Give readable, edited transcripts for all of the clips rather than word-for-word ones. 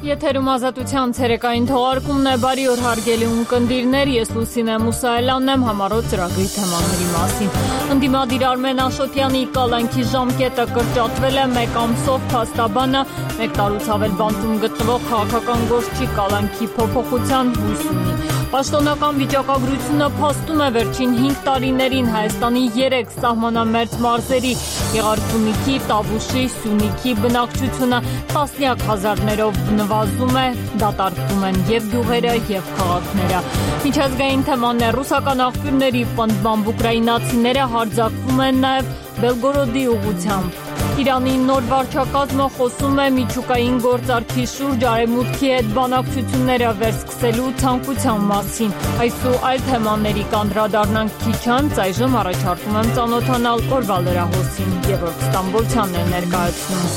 Եթերում ազատության ցերեկային թողարկումն է, բարի օր հարգելի ունկնդիրներ, ես Լուսինե Մուսայելյանն եմ, համառոտ ծրագրի թեմաների մասին։ Ընդդիմադիր Արմեն Աշոտյանի կալանքի ժամկետը կրճատվել է 1 ամսով, փաստաբանը 1 տարուց ավել բանտում գտնվող քաղաքական գործչի կալանքի փոփոխության հույս ունի։ Պաշտոնական վիճակագրությունը փաստում է վերջին 5 տարիներին Հայաստանի 3 սահմանամերձ մարզերի՝ Եղարքունիքի, Տավուշի, Սյունիքի բնակչությունը տասնյակ հազարներով նվազում է, դատարկվում են և գյուղերը, և քաղաքները։ Միջազգային թեման է ռուսական աղբյուրների պնդմամբ ուկրաինացիները հարձակվում են նաև Բելգորոդի ուղղությամբ։ Իրանի նոր վարչակազմը խոսում է միջուկային գործարքի շուրջ արևմուտքի հետ բանակցությունները վերսկսելու ցանկության մասին։ Այս ու այլ թեմաների կանդրադառնանք քիչ անց, այժմ առաջարկում եմ ծանոթանալ օրվա լրահոսին։ Գևորգ Ստամբոլցյանն է ներկայացնում։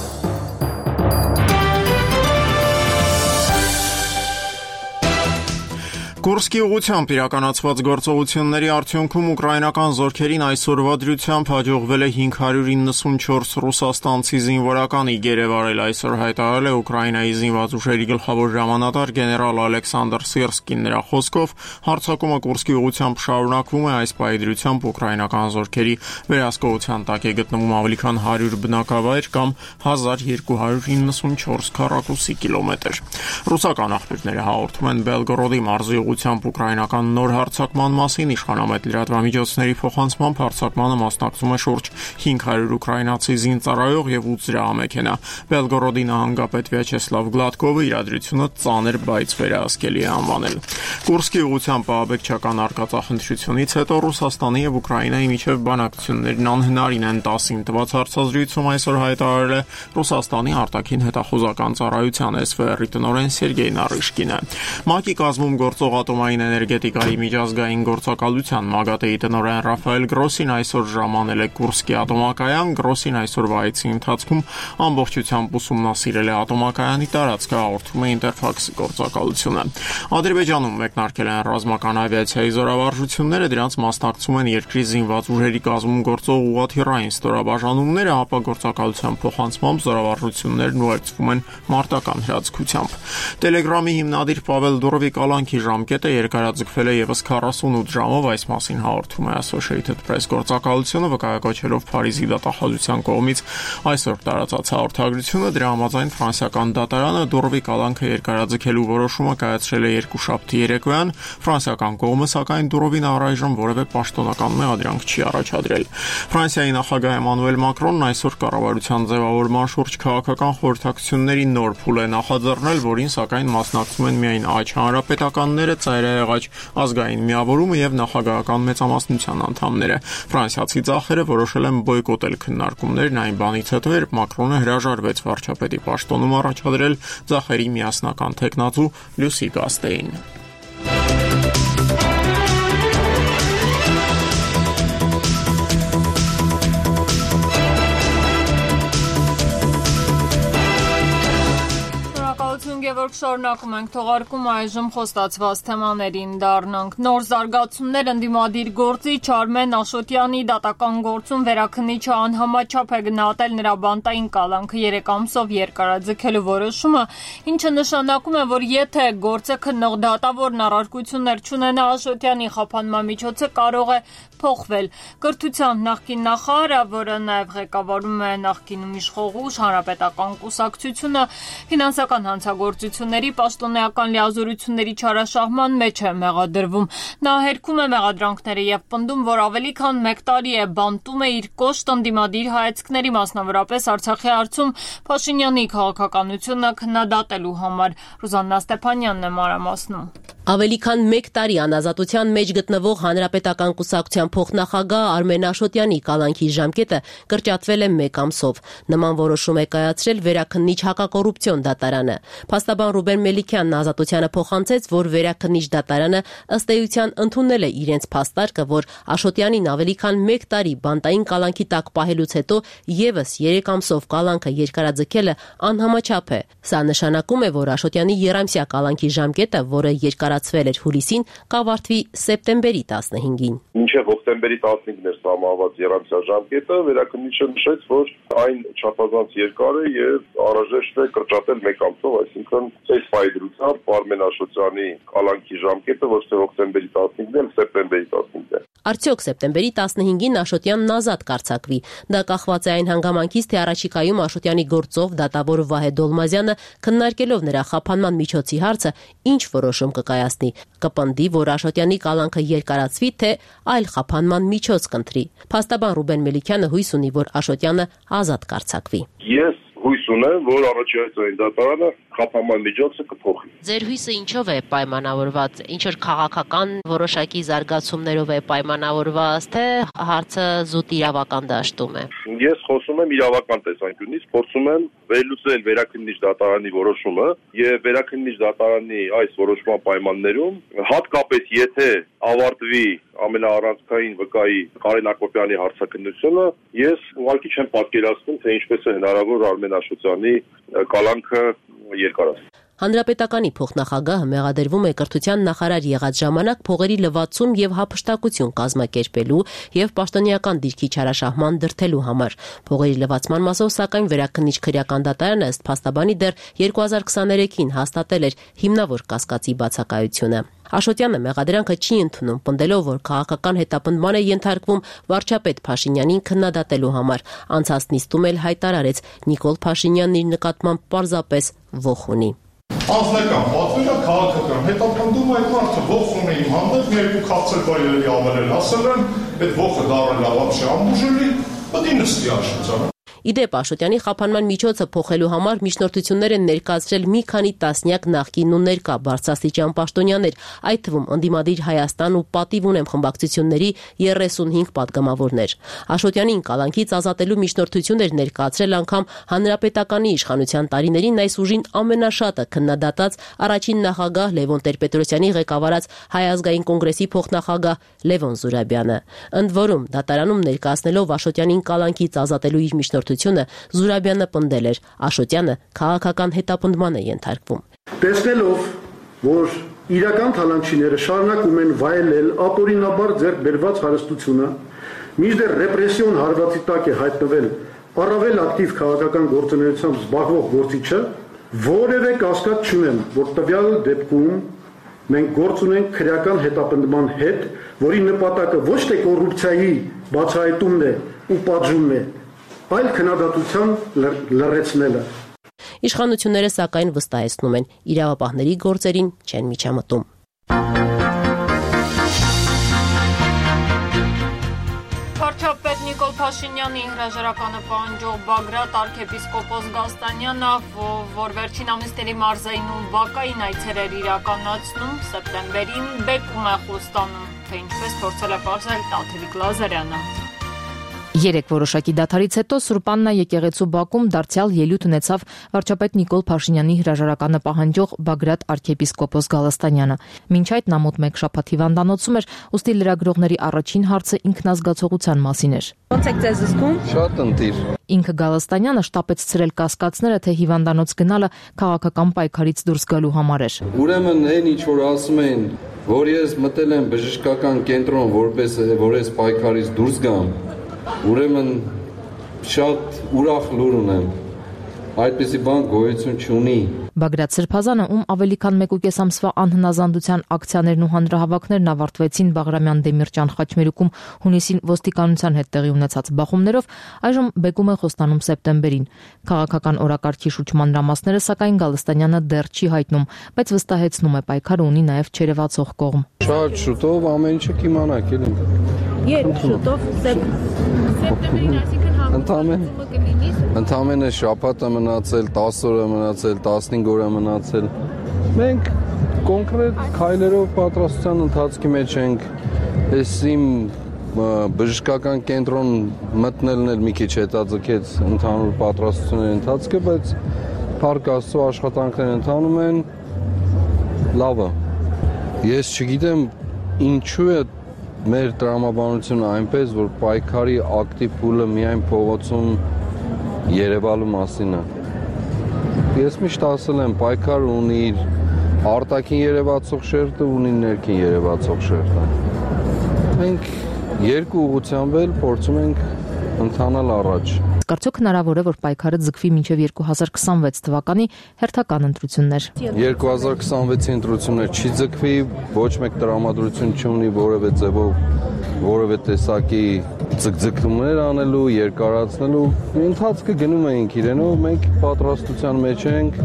Կուրսկի ուղղությամբ իրականացված գործողությունների արդյունքում ուկրաինական զորքերին այսօրվա դրությամբ հաջողվել է 594 ռուսաստանցի զինվորականի գերեվարել, այսօր հայտարարել է Ուկրաինայի զինված ուժերի գլխավոր հրամանատար գեներալ Ալեքսանդր Սիրսկին։ Նրա խոսքով հարձակումը Կուրսկի ուղղությամբ շարունակվում է, այս պահի դրությամբ ուկրաինական զորքերի վերահսկողության տակ է գտնվում ավելի քան 100 բնակավայր կամ 1294 քառակուսի կիլոմետր։ Ռուսական աղբյուրները հաղորդում են Բելգորոդի մարզի ուղղությամբ ուկրաինական նոր հարձակման մասին, իշխանամետ լրատվամիջոցների փոխանցմամբ հարձակմանը մասնակցում է շուրջ 500 ուկրաինացի զինծառայող եւ 8 զրահամեքենա։ Բելգորոդի նահանգապետ Վյաչեսլավ Գլադկովը իրադրությունը ծանր, բայց վերահսկելի է անվանել։ Կուրսկի ուղղությամբ ահաբեկչական արկածախնդրությունից հետո Ռուսաստանի եւ Ուկրաինայի միջև բանակցություններն անհնարին են 10-ին տված հարցազրույցում այսօր հայտարարել է Ռուսաստանի արտաքին հետախուզական ծառայության SVR-ի տնօրեն Սերգեյ Նարիշկինը։ ՄԱԿ-ի կազմում գործող ատոմային էներգետիկայի միջազգային գործակալության ՄԱԳԱՏԵ-ի տնօրեն Ռաֆայել Գրոսին այսօր ժամանել է Կուրսկի ատոմակայան։ Գրոսին այսօրվա այցի ընթացքում ամբողջությամբ ուսումնասիրել է ատոմակայանի տարածքը, հաղորդում է Ինտերֆաքսի գործակալությունը։ Ադրբեջանում մեկնարկել են ռազմական ավիացիայի զորավարժությունները, դրանց մասնակցում են երկրի զինված ուժերի կազմում գործող ուղղաթիռային ստորաբաժանումները, ապա գործակալության փոխանցմամբ զորավարժություններն ուղեկցվում են մարտական հրաձգությամբ։ Տելեգրամի հիմնադիր Պավել Դուրովի կալանքի ժամկետը երկարաձգվել է եւս 48 ժամով, այս մասին հաղորդում է Associated Press գործակալությունը, վկայակոչելով Փարիզի դատախազության կողմից այսօր տարածած հաղորդագրությունը։ Դրա համաձայն ֆրանսիական դատարանը Դուրովի կալանքը երկարաձգելու որոշումը կայացրել է երկուշաբթի երեկոյան։ Ֆրանսիական կողմը սակայն Դուրովին առայժմ որևէ պաշտոնական մեղադրանք չի առաջադրել։ Ֆրանսիայի նախագահ Էմանուել Մակրոնն այսօր կառավարության ձևավորման շուրջ քաղաքական խորհրդակցությունների նոր փուլ է նախաձեռնել, որին սակայն մասնակցում են միայն աջ հանրապետականները, ծայրահեղաջ ազգային միավորումը եւ նախագահական մեծամասնության անդամները։ Ֆրանսիացի ծախերը որոշել են բոյկոտել քննարկումներն այն բանից հետո, երբ Մակրոնը հրաժարվեց վարչապետի պաշտոնում առաջադրել ծախերի միասնական թեկնածու Լյուսի Գաստեին։ Գևորգ, շարունակում ենք թողարկումը, այժմ խոստացված թեմաներին դառնանք։ Նոր զարգացումներ ընդդիմադիր գործիչ Արմեն Աշոտյանի դատական գործում վերաքննիչը անհամաչափ է գնահատել նրա բանտային կալանքը 3 ամսով երկարաձգելու որոշումը, ինչը նշանակում է, որ եթե գործը քննող դատավորն առարկություններ չունենա, Աշոտյանի խափանման միջոցը կարող է փոխվել։ Կրթության նախկին նախարարը, որը նաև ղեկավարում է նախկինում իշխող ուժ Հանրապետական կուսակցությունը, ֆինանսական հանցագործությունների պաշտոնեական լիազորությունների չարաշահման մեջ է մեղադրվում։ Նա հերքում է մեղադրանքները եւ պնդում, որ ավելի քան 1 տարի է բանտում է իր կոշտ ընդդիմադիր հայացքների, մասնավորապես Արցախի հարցում Փաշինյանի քաղաքականությունը քննադատելու համար։ Ռուզաննա Ստեփանյանն է մանրամասնում։ Ավելի քան 1 տարի անազատության մեջ գտնվող Հանրապետական կուսակցության փոխնախագահ Արմեն Աշոտյանի կալանքի ժամկետը կրճատվել է 1 ամսով։ Նման որոշում է կայացրել վերաքննիչ հակակոռուպցիոն դատարանը։ Փաստաբան Ռուբեն Մելիքյանն ազատությանը փոխանցեց, որ վերաքննիչ դատարանը ըստ էության ընդունել է իրենց փաստարկը, որ Աշոտյանին ավելի քան 1 տարի բանտային կալանքի տակ պահելուց հետո եւս 3 ամսով կալանքը երկարաձգելը անհամաչափ է։ Սա նշանակում է, որ Աշոտյանի եռամսյա կալանքի ժամկետը, որը երկար տարածվել էր հուլիսին, կավարտվի սեպտեմբերի 15-ին։ Մինչև հոկտեմբերի 15-ն էր սահմանված եռամսյա ժամկետը, վերաքննիչը նշեց, որ այն չափազանց երկար է եւ անհրաժեշտ է կրճատել մեկ ամսով, այսինքն այս ֆայդրությամբ Արմեն Աշոտյանի կալանքի ժամկետը ոչ թե հոկտեմբերի 15-ն է, սեպտեմբերի 15-ն է։ Արդյոք սեպտեմբերի 15-ին Աշոտյանն ազատ կարձակվի։ Դա կախված է այն հանգամանքից, թե առաջիկայում Աշոտյանի գործով դատավոր Վահե Դոլմազյանը քննարկելով նրա խափանման միջոցի հարցը ինչ որոշում կկայացնի, կպնդի, որ Աշոտյանի կալանքը երկարացվի, թե այլ խափանման միջոց կընտրի։ Փաստաբան Ռուբեն Մելիքյանը հույս ունի, որ Աշոտյանը ազատ կարձակվի։ Ես հույս ունեմ, որ առաջիկայում դատարանը խափանման միջոցը կփոխի։ Ձեր հույսը ինչով է պայմանավորված, ինչ որ քաղաքական որոշակի զարգացումներով է պայմանավորված, թե հարցը զուտ իրավական դաշտում է։ Ես խոսում եմ իրավական տեսանկյունից, փորձում եմ վերլուծել վերաքննիչ դատարանի որոշումը եւ վերաքննիչ դատարանի այս որոշման պայմաններում, հատկապես եթե ավարտվի ամենաառանցքային վկայի Կարեն Ակոպյանի հարցաքննությունը, ես ուղղակի չեմ պատկերացնում, թե ինչպես է հնարավոր Արմեն Աշոտյանի կալանքը երկարացնել։ Հանրապետականի փոխնախագահը մեղադրվում է կրթության նախարար եղած ժամանակ փողերի լվացում եւ հափշտակություն կազմակերպելու եւ պաշտոնեական դիրքի չարաշահման դրդելու համար։ Փողերի լվացման մասով սակայն վերաքննիչ քրեական դատարանը ըստ փաստաբանի դեռ 2023-ին հաստատել էր հիմնավոր կասկածի բացակայությունը։ Աշոտյանը մեղադրանքը չի ընդունում, պնդելով, որ քաղաքական հետապնդման է ենթարկվում վարչապետ Փաշինյանին քննադատելու համար։ Անցած նիստում էլ հայտարարեց Նիկոլ Փաշինյանն իր նկատմամբ պարզապես ոխ ունի։ Անձնական պատվերը քաղաքական հետապնդում այդ մարդը ոխ ունի իմ հանդեպ, մի երկու քաղցր բայրելի ավելել ասել են, այդ ոխը դարել ավաբշե ամբուժելի, պետք է նստի Աշոտյանը։ Իդեպ Աշոտյանի խափանման միջոցը փոխելու համար միջնորդություններ են ներկայացրել մի քանի տասնյակ նախկին ու ներկա բարձրաստիճան պաշտոնյաներ, այդ թվում ընդդիմադիր Հայաստան ու Պատիվ ունեմ խմբակցությունների 35 պատգամավորներ։ Աշոտյանին կալանքից ազատելու միջնորդություններ ներկայացրել անգամ հանրապետականի իշխանության տարիներին այս ուժին ամենաշատը քննադատած առաջին նախագահ Լևոն Տեր-Պետրոսյանի ղեկավարած Հայ ազգային կոնգրեսի փոխնախագահ Լևոն Զուրաբյանը։ Ընդ որում դատարանում ներկայացնելով Աշոտյանին կալանքից ազատելու իր միջնորդությունը Զուրաբյանը պնդել էր Աշոտյանը քաղաքական հետապնդման է ենթարկվում։ Տեսնելով, որ իրական թալանչիները շարունակում են վայելել ապօրինաբար ձեռք բերված հարստությունը, մինչդեռ ռեպրեսիոն հարվածի տակ է հայտնվել առավել ակտիվ քաղաքական գործունեությամբ զբաղվող գործիչը, որևէ կասկած չունեմ, որ տվյալ դեպքում մենք գործ ունենք քրեական հետապնդման հետ, որի նպատակը ոչ թե կոռուպցիայի բացահայտումն է ու պատժումն է, այլ քննադատության լռեցնելը։ Իշխանությունները սակայն վստահեցնում են, իրավապահների գործերին չեն միջամտում։ Վարչապետ Նիկոլ Փաշինյանի հրաժարականը պահանջող Բագրատ arczepiskopos Գալստանյանը, որ վերջին ամիսների մարզային ու բակային այցերեր իրականացնում, սեպտեմբերին բեկում է խոստանում, թե ինչպես փորձել է պարզել Տաթևիկ Լազարյանը։ Երեք որոշակի դադարից հետո Սուրբ Աննա եկեղեցու բակում դարձյալ ելույթ ունեցավ վարչապետ Նիկոլ Փաշինյանի հրաժարականը պահանջող Բագրատ arczepiskopos Գալստանյանը։ Մինչ այդ նա մոտ մեկ շաբաթ հիվանդանոցում էր, ուստի լրագրողների առաջին հարցը ինքնազգացողության մասին էր։ Ոնց եք ձեզ զգում։ Շատ ընտիր։ Ինքը Գալստանյանը շտապեց ցրել կասկածները, թե հիվանդանոց գնալը քաղաքական պայքարից դուրս գալու համար էր։ Ուրեմն այն ինչ որ ասում են, որ ես մտել եմ բժշկական կենտրոն որպես որ ես պայքարից դուրս գամ, ուրեմն շատ ուրախ լուր ունեմ։ Այդպիսի բան գոյություն չունի։ Բագրատ Սրբազանը, ում ավելի քան 1.5 ամսվա անհնազանդության ակցիաներն ու հանրահավաքներն ավարտվեցին Բաղրամյան Դեմիրճան խաչմերուկում հունիսին ոստիկանության հետ տեղի ունեցած բախումներով, այժմ բեկում է խոստանում սեպտեմբերին։ Քաղաքական օրակարգի շուրջ մանրամասները սակայն Գալստանյանը դեռ չի հայտնում, բայց վստահեցնում է պայքարը ունի նաև չերևացող կողմ։ Շատ շուտով ամեն ինչը կիմանաք, էլի։ Երբ շուտով սեպտեմբերին, այսինքն Ընդամենը շաբաթ է մնացել, 10 օր է մնացել, 15 օր է մնացել։ Մենք կոնկրետ քայլերով պատրաստության ընթացքի մեջ ենք։ Այս իմ բժշկական կենտրոն մտնելն էլ մի քիչ հետաձգեց ընդհանուր պատրաստությունների ընթացքը, բայց Փառք Աստծո աշխատանքները ընթանում են լավը։ Ես չգիտեմ ինչու է մեր տրամաբանությունը այնպես, որ պայքարի ակտիվ փուլը միայն փողոցում երևալու մասին է։ Ես միշտ ասել եմ, պայքարը ունի իր արտաքին երևացող շերտը ունի ներքին երևացող շերտը։ Մենք երկու ուղղությամբ էլ փորձում ենք ընթանալ առաջ։ Կարծոք հնարավոր է, որ պայքարը ձգվի մինչև 2026 թվականի հերթական ընտրություններ։ 2026-ի ընտրություններ չի ձգվի, ոչ մեկ տրամադրություն չունի որևէ ձևով որևէ տեսակի ձգձգումներ անելու, երկարացնելու։ Ընթացքը գնում ենք իրենով, մենք պատրաստության մեջ ենք։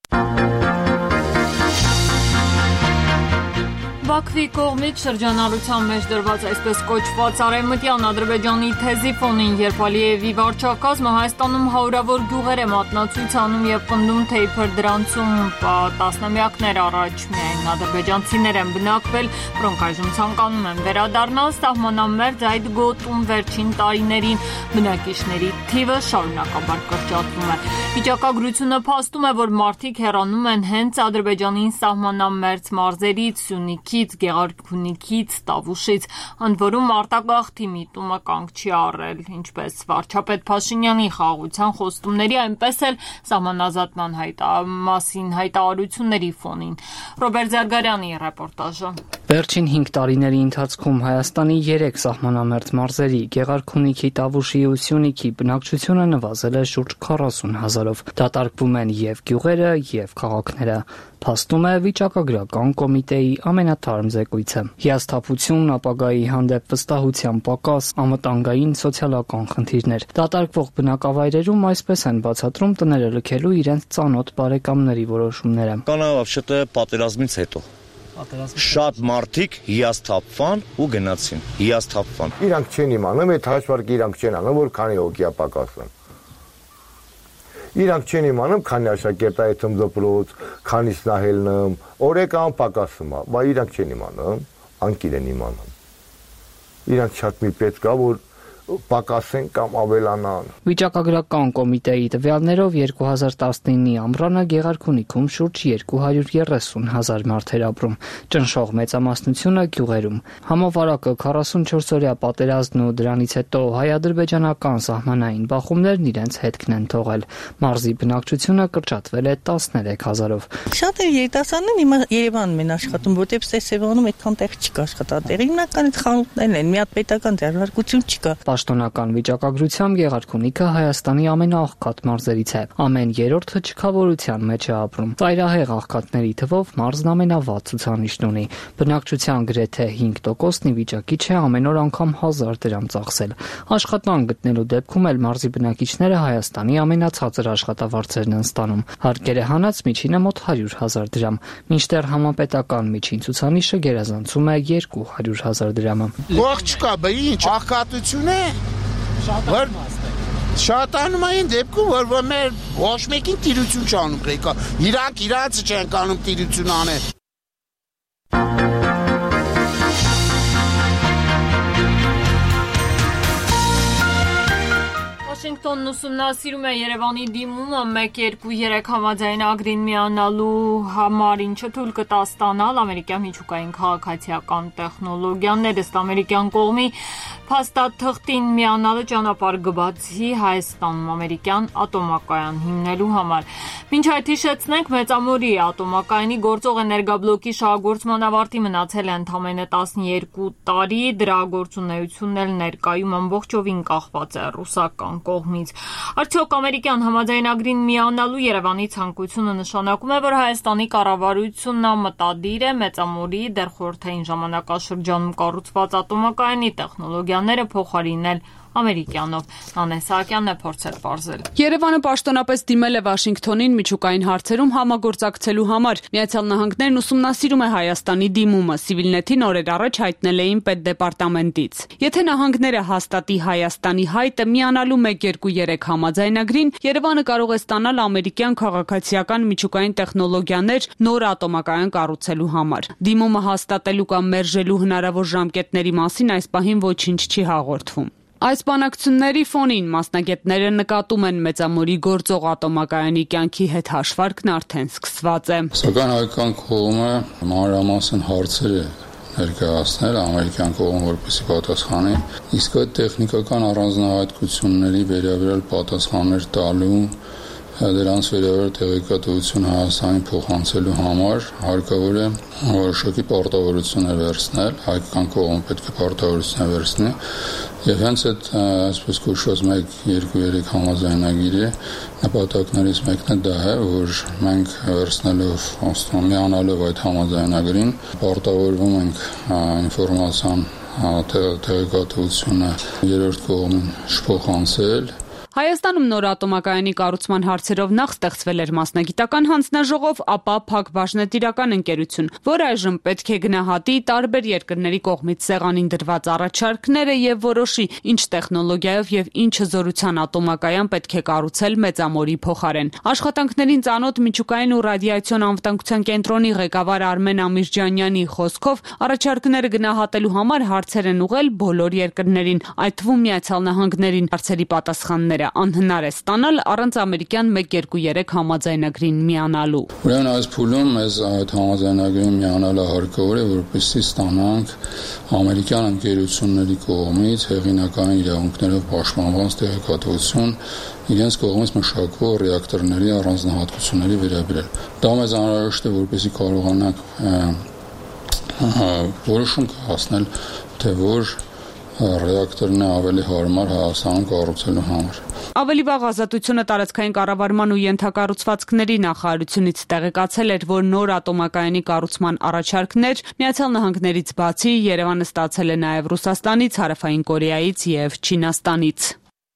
Բաքվի կողմից շրջանառության մեջ դրված այսպես կոչված արևմտյան Ադրբեջանի թեզի ֆոնին, երբ Ալիևի վարչակազմը Հայաստանում հարյուրավոր գյուղեր է մատնացույց անում եւ պնդում, թե իբր դրանցում տասնամյակներ առաջ միայն ադրբեջանցիներ են բնակվել, որոնք այժմ ցանկանում են վերադառնալ, սահմանամերձ այդ գոտում վերջին տարիներին բնակիչների թիվը շարունակաբար կրճատվում է։ Վիճակագրությունը փաստում է, որ մարդիկ հեռանում են հենց Ադրբեջանին սահմանամերձ մարզերից, Սյունիքից, Գեղարքունիքից, Տավուշից, ընդ որում արտագաղթի միտումը կանգ չի առել, ինչպես վարչապետ Փաշինյանի խաղաղության խոստումների, այնպես էլ սահմանազատման մասին հայտարարությունների ֆոնին։ Ռոբերտ Զարգարյանի ռեպորտաժը։ Վերջին 5 տարիների ընթացքում Հայաստանի 3 սահմանամերձ մարզերի՝ Գեղարքունիքի, Տավուշի ու Սյունիքի բնակչությունը նվազել է շուրջ 40,000-ով։ Դատարկվում են եւ գյուղերը, եւ քաղաքները, փաստում է վիճակագրական կոմիտեի ամենաթարմ զեկույցը։ Հիասթափություն, ապագայի հանդեպ վստահության պակաս, անվտանգային սոցիալական խնդիրներ։ Դատարկվող բնակավայրերում այսպես են բացատրում տները լքելու իրենց ծանոթ բարեկամների որոշումները։ Կանավավշտը պատերազմից հետո շատ մարդիկ հիասթափվան ու գնացին, հիասթափվան։ Իրանք չեն իմանում, այդ հաշվարկը իրանք չեն անում, որ քանի հոգի է պակասն։ Իրանք չեն իմանում, քանի աշակերտայթում դպրոց, քանից նահելնում, օրեկան պակասում է, բայց իրանք չեն իմանում, անկիր են իմանում։ Իրանք շատ մի պետք է, որ պակասեն կամ ավելանան։ Վիճակագրական կոմիտեի տվյալներով 2019-ի ամռանը Գեղարքունիքում շուրջ 230,000 մարդ էր ապրում, ճնշող մեծամասնությունը գյուղերում։ Համավարակը 44-օրյա պատերազմն ու դրանից հետո հայ-ադրբեջանական սահմանային բախումներն իրենց հետքն են թողել։ Մարզի բնակչությունը կրճատվել է 13,000-ով։ Շատ է երիտասարդներ հիմա Երևանում են աշխատում, որտեղ Սևանում այդքան տեղ չկա աշխատատեղ։ Հիմնական այդ խանութներն են, մի հատ պետական դերակցություն չկա։ Պաշտոնական վիճակագրությամբ Գեղարքունիքը Հայաստանի ամենաաղքատ մարզերից է։ Ամեն երրորդը չքավորության մեջ է ապրում։ Ծայրահեղ աղքատների թվով մարզն ամենավատ ցուցանիշն ունի։ Բնակչության գրեթե 5%-ն ի վիճակի չէ ամեն օր անգամ 1000 դրամ ծախսել։ Աշխատանք գտնելու դեպքում էլ մարզի բնակիչները Հայաստանի ամենացածր աշխատավարձերն են ստանում։ Հարկերը հանած միջինը մոտ 100,000 դրամ, մինչդեռ համապետական միջին ցուցանիշը գերազանցում է 200,000 դրամը։ Ող չկա, ինչ աղքատություն է։ Շատանում այն դեպքում, որ մեր ոչ մեկին տիրություն չանում եկա։ Իրանք իրանց չեն կանում տիրություն անել։ Վաշինգտոնն ուսումնասիրում է Երևանի դիմումը 1-2-3 համաձայնագրին միանալու համար, ինչը թույլ կտա ստանալ ամերիկյան միջուկային քաղաքացիական տեխնոլոգիաներ, ըստ ամերիկյան կողմի փաստաթղթին միանալը ճանապարհ կբացի Հայաստանում ամերիկյան ատոմակայան հիմնելու համար։ Մինչ այդ հիշեցնենք, Մեծամորի ատոմակայանի գործող էներգաբլոկի շահագործման ավարտի մնացել է ընդամենը 12 տարի, դրա գործունեությունն էլ ներկայում ամբողջովին կախված է ռուսական կողմից։ Արդյոք ամերիկյան համաձայնագրին միանալու Երևանի ցանկությունը նշանակում է, որ Հայաստանի կառավարությունն մտադիր է Մեծամորի դեռ խորհրդային ժամանակաշրջանում կառուցված ատոմակայանի տեխնոլոգիաները փոխարինել ամերիկյանով։ Նանե Սահակյանն է փորձել պարզել։ Երևանը պաշտոնապես դիմել է Վաշինգտոնին միջուկային հարցերում համագործակցելու համար։ Միացյալ Նահանգներն ուսումնասիրում է Հայաստանի դիմումը, Civilnet-ին օրեր առաջ հայտնել էին պետդեպարտամենտից։ Եթե նահանգները հաստատի Հայաստանի հայտը միանալու 1-2-3 համաձայնագրին, Երևանը կարող է ստանալ ամերիկյան քաղաքացիական միջուկային տեխնոլոգիաներ նոր ատոմակայան կառուցելու համար։ Դիմումը հաստատելու կամ մերժելու հնարավոր ժամկետների մասին այս պահին ոչինչ չի հաղորդվում։ Այս բանակցությունների ֆոնին մասնագետները նկատում են Մեծամորի գործող ատոմակայանի կյանքի հետ հաշվարկն արդեն սկսված է։ Սակայն հայկական կողմը մանրամասն հարցեր է ներկայացնել ամերիկյան կողմը, որպեսզի պատասխանի, իսկ այդ տեխնիկական առանձնահատկությունների վերաբերյալ պատասխաններ տալու Դրանց վերաբերյալ տեղեկատվություն Հայաստանի փոխանցելու համար հարկավոր է որոշակի պարտավորություններ վերցնել, հայկական կողմը պետք է պարտավորություններ վերցնի եւ հենց այդ այսպես կոչված 1-2-3 համաձայնագիրի նպատակներից մեկն է դա է, որ մենք վերցնելով միանալով այդ համաձայնագրին պարտավորվում ենք ինֆորմացիան տեղեկատվությունը երրորդ կողմին շփոխանցել Հայաստանում նոր ատոմակայանի կառուցման հարցերով նախ ստեղծվել էր մասնագիտական հանձնաժողով, ապա Փակ բաժնետիրական ընկերություն, որ այժմ պետք է գնահատի տարբեր երկրների կողմից սեղանին դրված առաջարկները եւ որոշի ինչ տեխնոլոգիայով եւ ինչ զորության ատոմակայան պետք է կառուցել Մեծամորի փոխարեն։ Աշխատանքներին ծանոթ միջուկային ու ռադիացիոն անվտանգության կենտրոնի ղեկավար Արմեն Ամիրջանյանի խոսքով առաջարկները գնահատելու համար հարցեր են ուղղել բոլոր երկրներին, այդ թվում Միացյալ Նահանգներին։ Հարցերի պատասխանները անհնար է ստանալ առանց ամերիկյան 1-2-3 համաձայնագրին միանալու։ Ուրեմն այս փուլում մեզ այդ համաձայնագրին միանալը հարկավոր է, որպեսզի ստանանք ամերիկյան ընկերությունների կողմից հեղինակային իրավունքներով պաշտպանված տեղեկատվություն իրենց կողմից մշակվող ռեակտորների առանձնահատկությունների վերաբերյալ։ Դա մեզ անհրաժեշտ է, որպեսզի կարողանանք որոշում կայացնել, թե որ ռեակտորն է ավելի հարմար Հայաստանում կառուցելու համար։ Ավելի վաղ Ազատությունը տարածքային կառավարման ու ենթակառուցվածքների նախարարությունից տեղեկացել էր, որ նոր ատոմակայանի կառուցման առաջարկներ Միացյալ Նահանգներից բացի Երևանը ստացել է նաև Ռուսաստանից, Հարավային Կորեայից եւ Չինաստանից։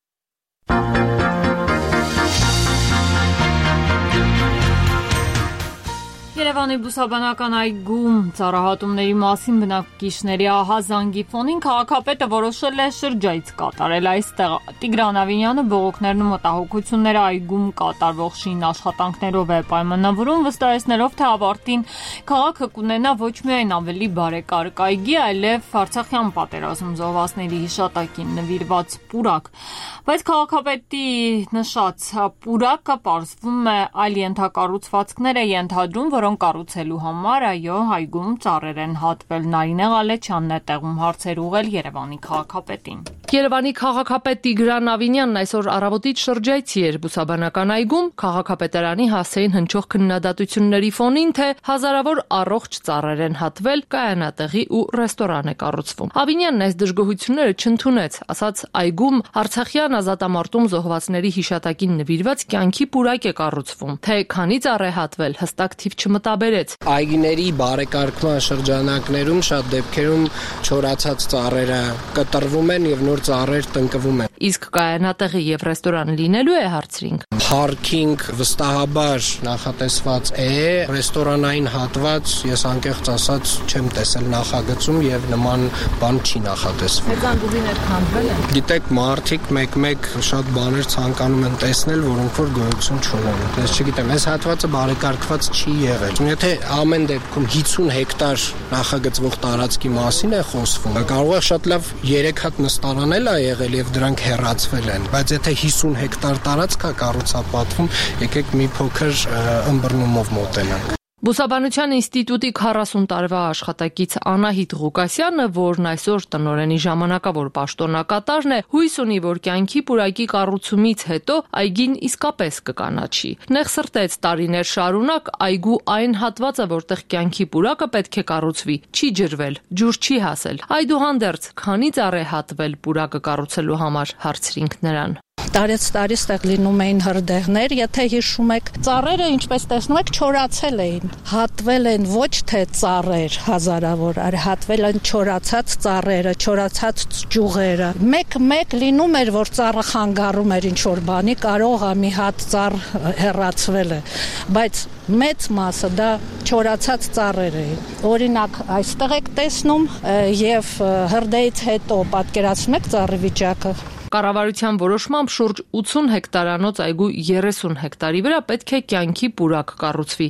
Երևանի բուսաբանական այգում ծառահատումների մասին բնակիչների ահազանգի ֆոնին քաղաքապետը որոշել է շրջայց կատարել այստեղ։ Տիգրան Ավինյանը բողոքներն ու մտահոգությունները այգում կատարվող շին աշխատանքներով է պայմանավորում, վստահեցնելով, թե ավարտին քաղաքը կունենա ոչ միայն ավելի բարեկարգ այգի, այլև Արցախյան պատերազմ զոհվածների հիշատակին նվիրված պուրակ։ Բայց քաղաքապետի նշած պուրակը պարզվում է այլ ենթակառուցվածքներ է ենթադրում, որոնք կառուցելու համար այգում ծառեր են հատվել։ Նարինե Ղալեչյանն է տեղում հարցեր ուղղել Երևանի քաղաքապետին։ Երևանի քաղաքապետ Տիգրան Ավինյանն այսօր առավոտից շրջայցի էր բուսաբանական այգում քաղաքապետարանի հասցեին հնչող քննադատությունների ֆոնին, թե հազարավոր առողջ ծառեր են հատվել, կայանատեղի ու ռեստորան է կառուցվում։ Ավինյանն այս դժգոհությունները չընդունեց, ասաց այգում Արցախյան ազատամարտում զոհվածների հիշատակին նվիրված կյանքի պուրակ է կառուցվում, թե քանի ծառ է հատվել հստակ թիվ չմտաբերեց։ Այգիների բարեկարգման շրջանակներում շատ դեպքերում չորացած ծառերը կտրվում են եւ նոր ծառեր տնկվում են։ Իսկ կայանատեղի եւ ռեստորան լինելու է, հարցրինք։ Փարքինգ վստահաբար նախատեսված է, ռեստորանային հատված ես անկեղծ ասած չեմ տեսել նախագծում եւ նման բան չի նախատեսվում։ Ձանգուղիներ քանդվել են։ Գիտեք, մարդիկ մեկ-մեկ շատ բաներ ցանկանում են տեսնել, որոնք որ գոյություն չունեն։ Ես չգիտեմ, այս հատվածը բարեկարգված չի եղել։ Եթե ամեն դեպքում 50 հեկտար նախագծվող տարածքի մասին է խոսվում, կարող է շատ լավ 3 հատ նստարան էլ է եղել եւ դրանք հեռացվել են, բայց եթե 50 հեկտար տարածք է կառուցապատվում, եկեք մի փոքր ըմբռնումով մոտենանք։ Բուսաբանության ինստիտուտի 40 տարվա աշխատակից Անահիտ Ղուկասյանը, որն այսօր տնօրենի ժամանակավոր պաշտոնակատարն է, հույս ունի, որ կյանքի պուրակի կառուցումից հետո այգին իսկապես կկանաչի։ Նեղսրտեց տարիներ շարունակ այգու այն հատվածը, որտեղ կյանքի պուրակը պետք է կառուցվի, չի ջրվել, ջուր չի հասել։ Այդուհանդերձ, քանի ծառ է հատվել պուրակը կառուցելու համար, հարցրինք նրան։ Տարեց տարի ստեղ լինում էին հրդեհներ, եթե հիշում եք, ծառերը, ինչպես տեսնում եք, չորացել էին։ Հատվել են ոչ թե ծառեր հազարավոր, այլ հատվել են չորացած ծառերը, չորացած ջուղերը։ Մեկ լինում էր, որ ծառը խանգարում էր ինչ-որ բանի, կարող է մի հատ ծառ հեռացվել է, բայց մեծ մասը դա չորացած ծառեր էին։ Օրինակ, այստեղ եք տեսնում եւ հրդեհից հետո պատկերացնում եք ծառի վիճակը։ Կառավարության որոշմամբ շուրջ 80 հեկտարանոց այգու 30 հեկտարի վրա պետք է կյանքի պուրակ կառուցվի,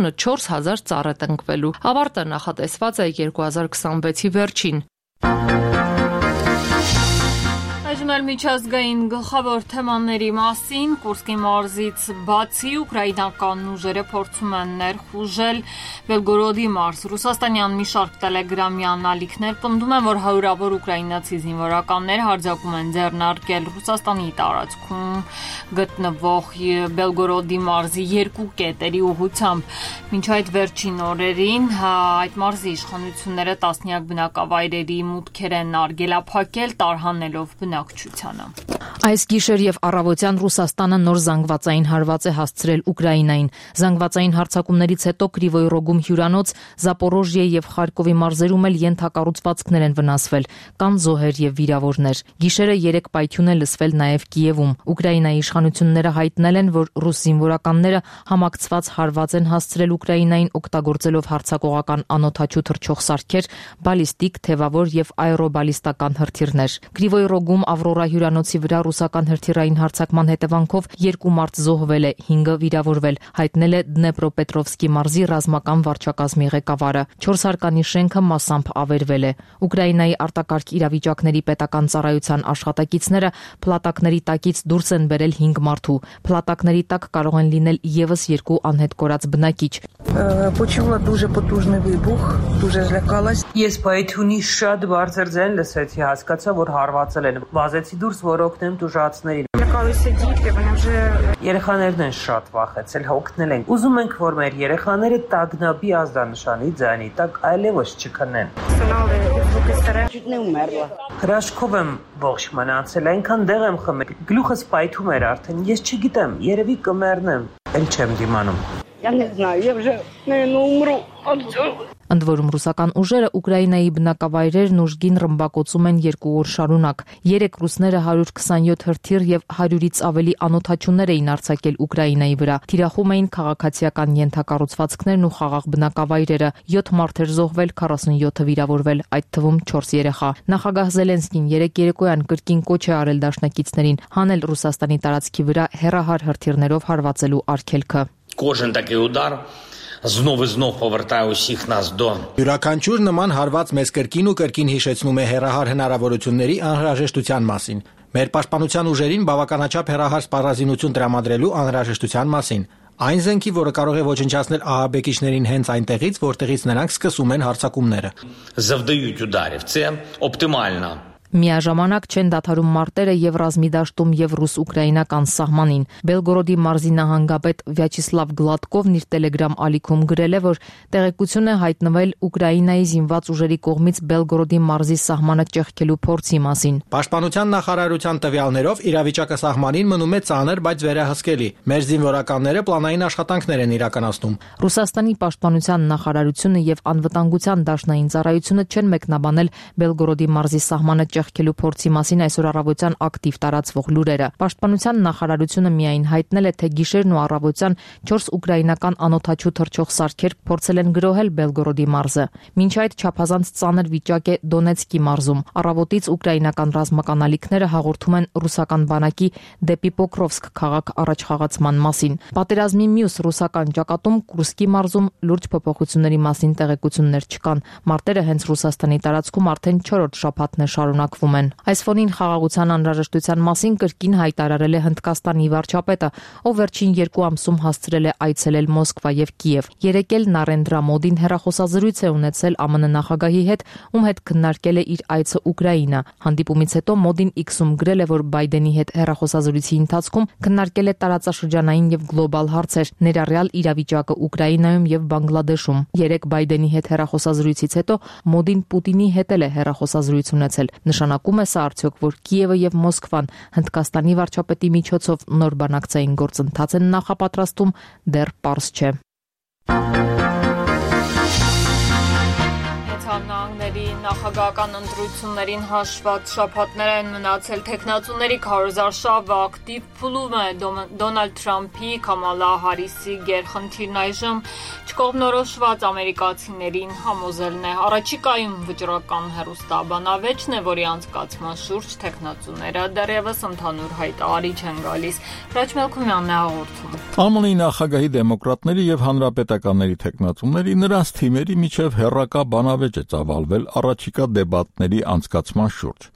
14000 ծառ է տնկվելու։ Ավարտը նախատեսված է 2026-ի վերջին։ Այժմ էլ միջազգային գլխավոր թեմաների մասին Կուրսկի մարզից բացի ուկրաինական ուժերը փորձում են ներխուժել Բելգորոդի մարզ։ Ռուսաստանյան մի շարք տելեգրամյան ալիքներ պնդում են, որ հարյուրավոր ուկրաինացի զինվորականներ հարձակում են ձեռնարկել Ռուսաստանի տարածքում գտնվող Բելգորոդի մարզի երկու կետերի ուղղությամբ։ Մինչ այդ վերջին օրերին այդ մարզի իշխանությունները տասնյակ բնակավայրերի մուտքեր են արգելափակել, տարհանելով բնակչությանը։ Այս գիշեր եւ առավոտյան Ռուսաստանը նոր զանգվածային հարված է հասցրել Ուկրաինային։ Զանգվածային հարձակումներից հետո Կրիվոյ Ռոգում հյուրանոց, Զապորոժիե եւ Խարկովի մարզերում էլ ենթակառուցվածքներ են վնասվել, կան զոհեր եւ վիրավորներ։ Գիշերը 3 պայթյուն է լսվել նաեւ Կիևում։ Ուկրաինայի իշխանությունները հայտնել են, որ ռուս զինվորականները համակցված հարված են հասցրել Ուկրաինային օգտագործելով հարձակողական անօդաչու թռչող սարքեր, բալիստիկ, թևավոր եւ աերոբալիստական հրթիռներ։ Կրիվոյ Ռոգում Ավրորա հյուրանոցի վրա ռուսական հրթիռային հարձակման հետևանքով 2 մարդ զոհվել է, 5-ը վիրավորվել, հայտնել է Դնեպրոպետրովսկի մարզի ռազմական վարչակազմի ղեկավարը։ 4 հարկանի շենքը մասամբ ավերվել է։ Ուկրաինայի արտակարգ իրավիճակների պետական ծառայության աշխատակիցները փլատակների տակից դուրս են բերել 5 մարդու։ Փլատակների տակ կարող են լինել եւս 2 անհետ կորած բնակիչ։ Почула дуже потужний вибух, дуже злякалась. Ես պայթյունի շատ բարձր ձայն լսեցի, հասկացա, որ հարվածել են։ Վազեցի դուրս, որ օգնեմ տուժածներին։ Злякалися дітки, вони вже Երեխաներն են շատ վախեցել, հոգնել են։ Ուզում ենք, որ մեր երեխաները տագնապի ազդանշանի ձայնի տակ այլևս չքնեն։ сунали звуки сирен. Чуть не умерла. Հրաշքով եմ ողջ մնացել, այնքան դեղ եմ խմել։ Գլուխս պայթում էր արդեն, ես չգիտեմ, երևի կմեռնեմ։ Էլ չեմ դիմանում։ Я не знаю, я вже, наверное, умру от цього. Ընդ որում ռուսական ուժերը Ուկրաինայի բնակավայրերն ուժգին ռմբակոծում են 2 օր շարունակ։ 3 ռուսները 127 հրթիռ եւ 100-ից ավելի անօդաչուներ էին արձակել Ուկրաինայի վրա։ Թիրախում էին քաղաքացիական ենթակառուցվածքներն ու խաղաղ բնակավայրերը։ 7 մարդ էր զոհվել, 47-ը վիրավորվել, այդ թվում 4 երեխա։ Նախագահ Զելենսկին երեկոյան կրկին կոչ է արել դաշնակիցներին հանել Ռուսաստանի տարածքի վրա հեռահար հրթիռներով հարվածելու արգելքը։ Кожен такий удар знов і знов повертає усіх нас до Յուրաքանչյուր նման հարված մեզ կրկին ու կրկին հիշեցնում է հեռահար հնարավորությունների անհրաժեշտության մասին։ Մեր պաշտպանության ուժերին բավականաչափ հեռահար սպառազինություն տրամադրելու անհրաժեշտության մասին։ Այն զենքի, որը կարող է ոչնչացնել ահաբեկիչներին հենց այնտեղից, որտեղից նրանք սկսում են հարձակումները։ завдають ударів. Це оптимально. Միաժամանակ չեն դադարում մարտերը եւ ռազմի դաշտում եւ ռուս-ուկրաինական սահմանին։ Բելգորոդի մարզի նահանգապետ Վյաչեսլավ Գլադկովն իր Telegram ալիքում գրել է, որ տեղեկություն է հայտնվել Ուկրաինայի զինված ուժերի կողմից Բելգորոդի մարզի սահմանը ճեղքելու փորձի մասին։ Պաշտպանության նախարարության տվյալներով իրավիճակը սահմանին մնում է ծանր, բայց վերահսկելի։ Մեր զինվորականները պլանային աշխատանքներ են իրականացնում։ Ռուսաստանի պաշտպանության նախարարությունը եւ անվտանգության դաշնային ծառայությունը չեն մեկնաբանել Բելգորոդի մարզի սահմանը ճեղքելու փորձի մասին այսօր առավոտյան ակտիվ տարածվող լուրերը։ Պաշտպանության նախարարությունը միայն հայտնել է, թե գիշերն ու առավոտյան 4 ուկրաինական անօդաչու թռչող սարքեր փորձել են գրոհել Բելգորոդի մարզը։ Մինչ այդ չափազանց ծանր վիճակ է Դոնեցկի մարզում։ Առավոտից ուկրաինական ռազմական ալիքները հաղորդում են ռուսական բանակի դեպի Պոկրովսկ քաղաք առաջխաղացման մասին։ Պատերազմի մյուս ռուսական ճակատում Կուրսկի մարզում լուրջ փոփոխությունների մասին տեղեկություններ չկան։ Մարտերը հենց Ռուսաստանի տարածքում արդեն 4-րդ շաբաթն է շարունակվում են։ Այս ֆոնին խաղաղության անհրաժեշտության մասին կրկին հայտարարել է Հնդկաստանի վարչապետը, ով վերջին 2 ամսում հասցրել է այցելել Մոսկվա եւ Կիև։ Երեկ էլ Նարենդրա Մոդին հեռախոսազրույց է ունեցել ԱՄՆ նախագահի հետ, ում հետ քննարկել է իր այցը Ուկրաինա։ Հանդիպումից հետո Մոդին X-ում գրել է, որ Բայդենի հետ հեռախոսազրույցի ընթացքում քննարկել է տարածաշրջանային եւ գլոբալ հարցեր, ներառյալ իրավիճակը Ուկրաինայում եւ Բանգլադեշում։ Երեկ Բայդենի հետ հեռախոսազրույցից հետո Մոդին Պուտինի հետ էլ է հեռախոսազրույց ունեցել։ Նշանակում է սա արդյոք, որ Կիևը եւ Մոսկվան Հնդկաստանի վարչապետի միջոցով նոր բանակցային գործընթաց են նախապատրաստում, դեռ պարզ չէ։ Նահանգների նախագահական ընտրություններին հաշված շաբաթներ են մնացել, թեկնածուների քարոզարշավը ակտիվ փուլում է Դոնալդ Թրամփի, Կամալա Հարիսի գերխնդիրն այժմ չկողմնորոշված ամերիկացիներին համոզելն է։ Առաջիկայում վճռական հեռուստաբանավեճն է, որի անցկացման շուրջ թեկնածուները դեռևս ընդհանուր հայտարարի չեն գալիս։ Հրաչ Մելքումյանն է հաղորդում։ ԱՄՆ-ի նախագահի դեմոկրատների եւ հանրապետականների թեկնածուների նրանց թիմերի միջև հեռակա բանավեճ է ծավալվել առաջիկա դեբատների անցկացման շուրջ։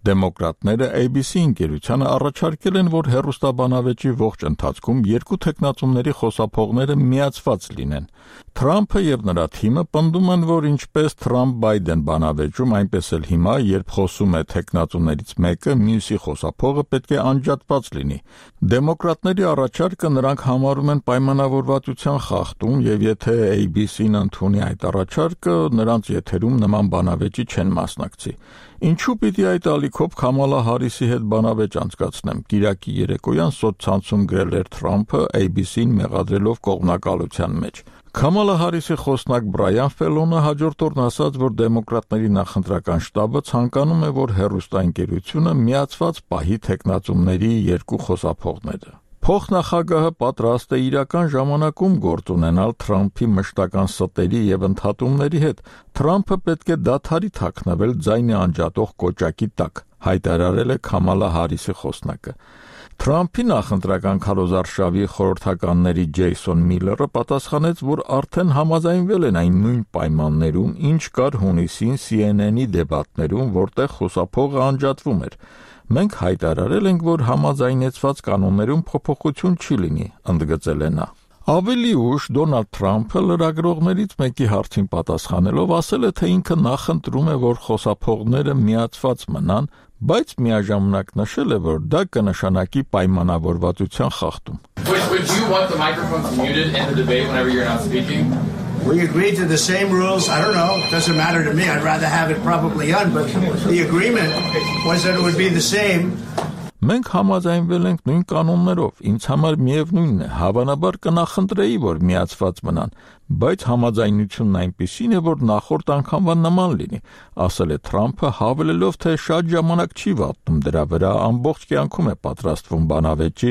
Դեմոկրատները ABC ընկերությանը առաջարկել են, որ հեռուստաբանավեճի ողջ ընթացքում երկու թեկնածուների խոսափողները միացված լինեն։ Թրամփը եւ նրա թիմը պնդում են, որ ինչպես Թրամփ-Բայդեն բանավեճում, այնպես էլ հիմա, երբ խոսում է թեկնածուներից մեկը, մյուսի խոսափողը պետք է անջատված լինի։ Դեմոկրատների առաջարկը նրանք համարում են պայմանավորվածության խախտում եւ եթե ABC-ն ընդունի այդ առաջարկը, նրանց եթերում նման բանավեճի չեն մասնակցի։ Ինչու պիտի այդ ալիքով Քամալա Հարիսի հետ բանավեճ անցկացնեմ։ Կիրակի երեկոյան սոցցանցում գրել էր Թրամփը ABC-ին մեղադրելով կողմնակալության մեջ։ Քամալա Հարիսի խոսնակ Բրայան Ֆելոնը հաջորդ օրն ասաց, որ դեմոկրատների նախընտրական շտաբը ցանկանում է, որ հեռուստաընկերությունը միացված պահի թեկնածուների երկու խոսափողները։ Փոխնախագահը պատրաստ է իրական ժամանակում գործ ունենալ Թրամփի մշտական ստերի եւ ընդհատումների հետ։ Թրամփը պետք է դադարի թաքնվել ձայնի անջատող կոճակի տակ, հայտարարել է Քամալա Հարիսի խոսնակը։ Թրամփի նախընտրական քարոզարշավի խորհրդականների Ջեյսոն Միլլերը պատասխանեց, որ արդեն համաձայնվել են այն նույն պայմաններում, ինչ կար հունիսին CNN-ի դեբատներում, որտեղ խոսափողը անջատվում էր։ Մենք հայտարարել ենք, որ համաձայնեցված կանոններում փոփոխություն չի լինի, ընդգծել է նա։ Ավելի ուշ Դոնալդ Թրամփը լրագրողներից մեկի հարցին պատասխանելով ասել է, թե ինքը նախընտրում է, որ խոսափողները միացված մնան, բայց միաժամանակ նշել է, որ դա կնշանակի պայմանավորվածության խախտում։ Would you want the microphones muted in the debate whenever you're not speaking? We agreed to the same rules. I don't know. It doesn't matter to me. I'd rather have it probably on, but the agreement was that it would be the same. Մենք համաձայնվել ենք նույն կանոններով, ինձ համար միևնույնն է, հավանաբար կնախընտրեի, որ միացված մնան, բայց համաձայնությունն այնպիսին է, որ նախորդ անգամվա նման լինի, ասել է Թրամփը, հավելելով, թե շատ ժամանակ չի վատնում դրա վրա, ամբողջ կյանքում է պատրաստվում բանավեճի,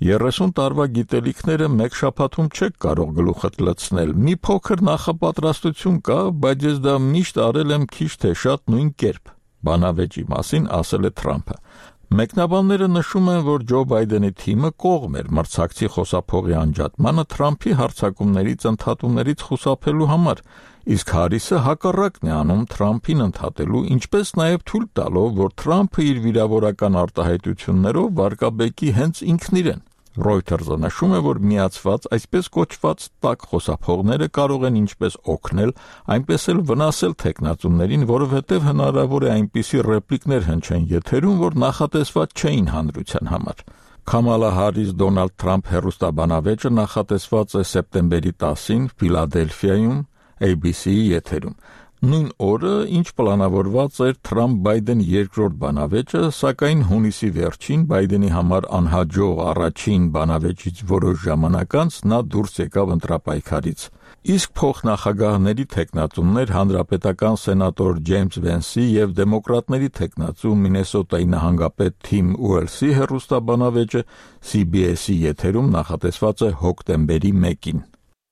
30 տարվա գիտելիքները մեկ շաբաթում չեք կարող գլուխդ լցնել, մի փոքր նախապատրաստություն կա, բայց ես դա միշտ արել եմ քիչ թե շատ նույն կերպ, բանավեճի մասին ասել է Թրամփը։ Մեկնաբանները նշում են, որ Ջո Բայդենի թիմը կողմ էր մրցակցի խոսափողի անջատմանը Թրամփի հարձակումներից ընդհատումներից խուսափելու համար, իսկ Հարիսը հակառակն է անում Թրամփին ընդհատելու, ինչպես նաև թույլ տալով, որ Թրամփը իր վիրավորական արտահայտություններով վարկաբեկի հենց ինքն իրեն։ Reuters-ը նշում է, որ միացված այսպես կոչված տաք խոսափողները կարող են ինչպես օգնել, այնպես էլ վնասել թեկնածուներին, որովհետև հնարավոր է այնպիսի ռեպլիկներ հնչեն եթերում, որ նախատեսված չէին հանրության համար։ Քամալա Հարիս Դոնալդ Թրամփ հեռուստաբանավեճը նախատեսված է սեպտեմբերի 10-ին Ֆիլադելֆիայում ABC-ի եթերում։ Նույն օրը, ինչ պլանավորված էր Թրամփ-Բայդեն երկրորդ բանավեճը, սակայն հունիսի վերջին Բայդենի համար անհաջող առաջին բանավեճից որոշ ժամանակ անց նա դուրս եկավ ընտրապայքարից։ Իսկ փոխնախագահների թեկնածուներ հանրապետական սենատոր Ջեյմս Վենսի եւ դեմոկրատների թեկնածու Մինեսոտայի նահանգապետ Թիմ Ուելսի հեռուստաբանավեճը CBS-ի եթերում նախատեսված է հոկտեմբերի 1-ին։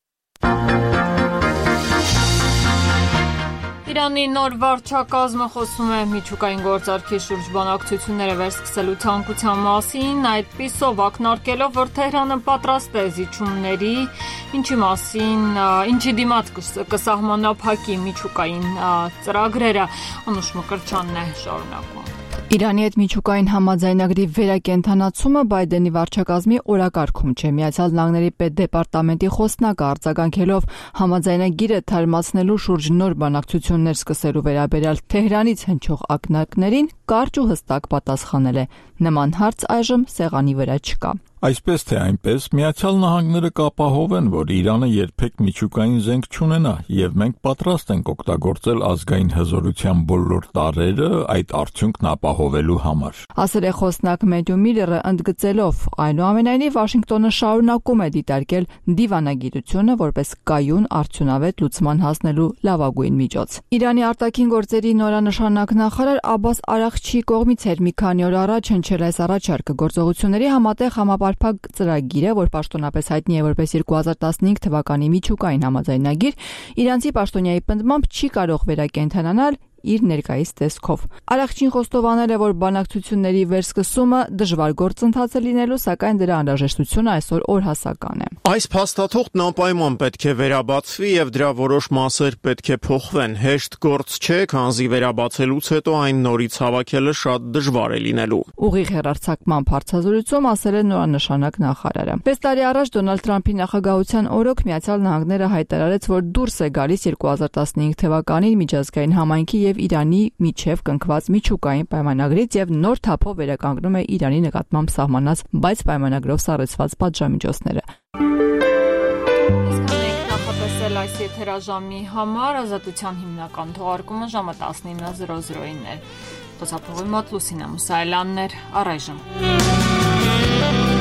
Իրանի նոր վարչակազմը խոսում է միջուկային գործարքի շուրջ բանակցությունները վերսկսելու ցանկության մասին, այդպիսով ակնարկելով, որ Թեհրանը պատրաստ է զիջումների, ինչի դիմաց կսահմանափակի միջուկային ծրագրերը, Անուշ Մկրտչյանն է շարունակում։ Իրանի հետ միջուկային համաձայնագրի վերակենդանացումը Բայդենի վարչակազմի օրակարգում չէ։ Միացյալ Նահանգների պետդեպարտամենտի խոսնակը արձագանքելով համաձայնագիրը թարմացնելու շուրջ նոր բանակցություններ սկսելու վերաբերյալ Թեհրանից հնչող ակնարկներին կարճ ու հստակ պատասխանել է. նման հարց այժմ սեղանի վրա չկա։ Այսպես թե այնպես, Միացյալ Նահանգները կապահովեն, որ Իրանը երբեք միջուկային զենք չունենա, եւ մենք պատրաստ ենք օգտագործել ազգային հզորության բոլոր տարրերը այդ արդյունքն ապահովելու համար։ Ասել է խոսնակ Մեթյու Միլլերը, ընդգծելով, այնուամենայնիվ Վաշինգտոնը շարունակում է դիտարկել դիվանագիտությունը որպես կայուն արդյունավետ լուծման հասնելու լավագույն միջոց։ Իրանի արտաքին գործերի նորանշանակ նախարար Աբբաս Արաղչիի կողմից էր մի քանի օր առաջ հնչել այս առաջարկը գործողությունների համատեղ համապարփակ ծրագիրը, որ պաշտոնապես հայտնի է որպես 2015 թվականի միջուկային համաձայնագիր, իրանցի պաշտոնյայի պնդմամբ չի կարող վերակենդանանալ իր ներկայիս տեսքով։ Արաքչին խոստովանել է, որ բանակցությունների վերսկսումը դժվար գործընթաց է լինելու, սակայն դրա անհրաժեշտությունը այսօր օրհասական է։ Այս փաստաթուղթն անպայման պետք է վերաբացվի եւ դրա որոշ մասեր պետք է փոխվեն։ Հեշտ գործ չէ, քանզի վերաբացելուց հետո այն նորից հավաքելը շատ դժվար է լինելու։ Ուղիղ հեռարձակման հարցազրույցում ասել է նորանշանակ նախարարը։ 6 տարի առաջ Դոնալդ Թրամփի նախագահության օրոք Միացյալ Նահանգները հայտարարեց, որ դուրս է գալիս 2015 թվականին միջազգային համայնքի եւ Իրանի միջև կնքված միջուկային պայմանագրից եւ նոր թափով վերականգնում է Իրանի նկատմամբ սահմանած, բայց պայմանագրով սառեցված պատժամիջոցները։ Այս եթերաժամի համար Ազատության հիմնական թողարկումը ժամը 19:00-ին էր։ Խոսափողի մոտ Լուսինե Մուսայելյանն էր, առայժմ։